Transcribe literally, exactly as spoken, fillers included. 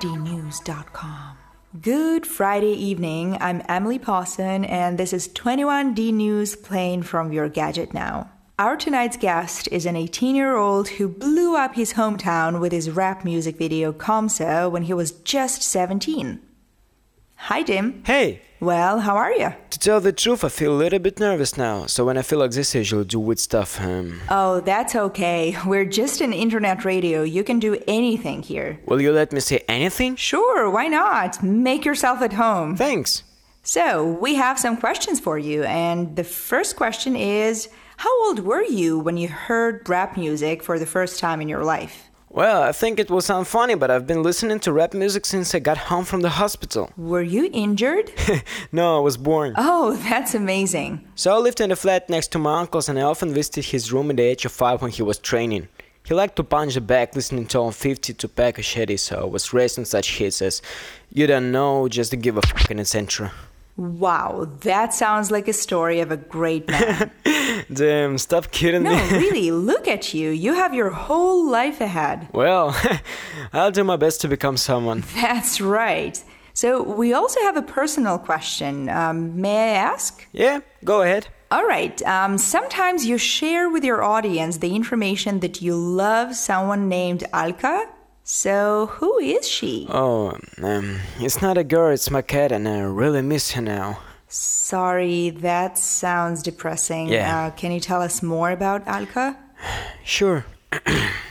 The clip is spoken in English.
D news dot com. Good Friday evening. I'm Emily Pawson, and this is twenty-one D News playing from your gadget now. Our tonight's guest is an eighteen-year-old who blew up his hometown with his rap music video Kamsa when he was just seventeen. Hi, Dim. Hey! Well, how are you? To tell the truth, I feel a little bit nervous now, so when I feel like this, I usually do weird stuff. Um... Oh, that's okay. We're just an internet radio. You can do anything here. Will you let me say anything? Sure, why not? Make yourself at home. Thanks. So, we have some questions for you, and the first question is, how old were you when you heard rap music for the first time in your life? Well, I think it will sound funny, but I've been listening to rap music since I got home from the hospital. Were you injured? No, I was born. Oh, that's amazing. So I lived in a flat next to my uncle's, and I often visited his room at the age of five when he was training. He liked to punch the bag listening to on fifty Tupac Ashedi, so I was raised on such hits as You Don't Know, Just to Give a Fuck, and et cetera. Wow, that sounds like a story of a great man. Damn, stop kidding No, me. really, look at you. You have your whole life ahead. Well, I'll do my best to become someone. That's right. So we also have a personal question. Um, may I ask? Yeah, go ahead. All right. Um, sometimes you share with your audience the information that you love someone named Alka. So who is she? Oh, um, it's not a girl, it's my cat, and I really miss her now. Sorry, that sounds depressing. Yeah. Uh, can you tell us more about Alka? Sure.